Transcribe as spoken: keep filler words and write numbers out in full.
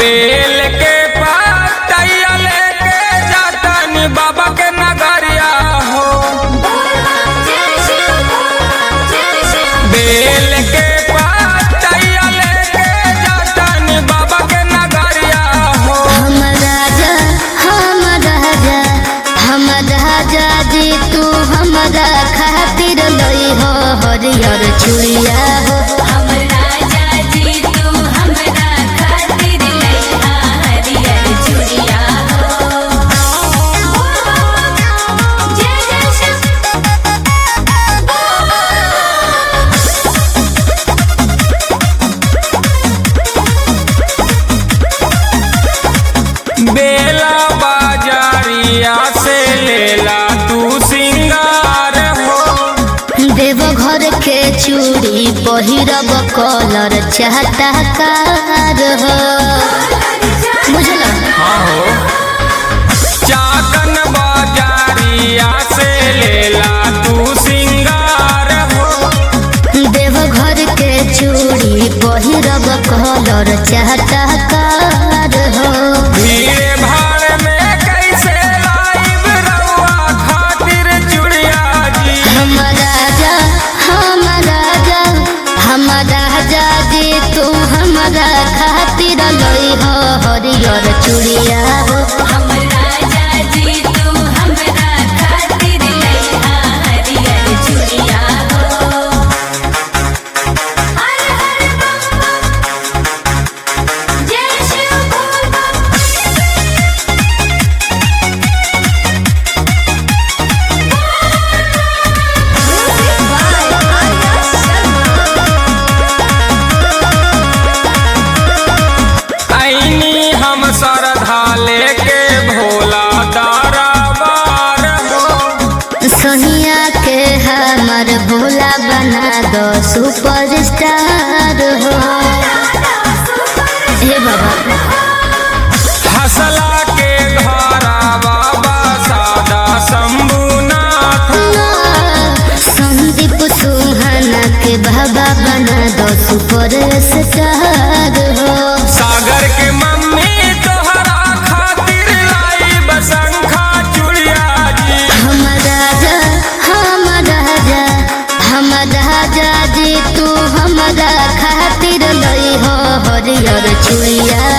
बेल के पतैया लेके जातनी बाबा के नगरिया हो। बेल के पतैया लेके जातनी बाबा के नगरिया हो। हम राजा हम राजा हम राजा जी तू हमरा खातिर लई हो हरियर चूड़िया हो। हम राजा जी तू हमरा खातिर लइहा हरियर चूड़िया हो। जय जय श्याम बेला बाजारिया से लेला तू सिंगार हो। देवघर के चूड़ी पहिरब कलर चाटकार हो। बुझल हाँ हो। चाकन बाजारिया से लेला तू सिंगार हो। देवघर के चूड़ी पहिरब कलर चाटकार हो। भीड़ भाड़ में कैसे लाइब रउआ खातिर चूड़िया जी। हम राजा हम राजा हम राजा जी तू हमरा खातिर लई हो हरियर चूड़िया हो। हम राजा जी तू हमरा खातिर लइहा हरियर चूड़िया हो। हर हर बम बम जय शिव बोल आईनी हम श्रद्धा लेके भोला दरबार हो। सोनिया के हमर भोला बना दो सुपरस्टार हो। हे बाबा हसला के घरा बाबा सादा शंभुनाथ। संदीप सुहाना के बाबा बना दो सुपरस्टार हो। सागर के मम्मी तोहरा खातिर लाइब शंखा चूड़िया जी। हम राजा हम राजा हम राजा जी तू हमरा खातिर लई हो हरियर चूड़िया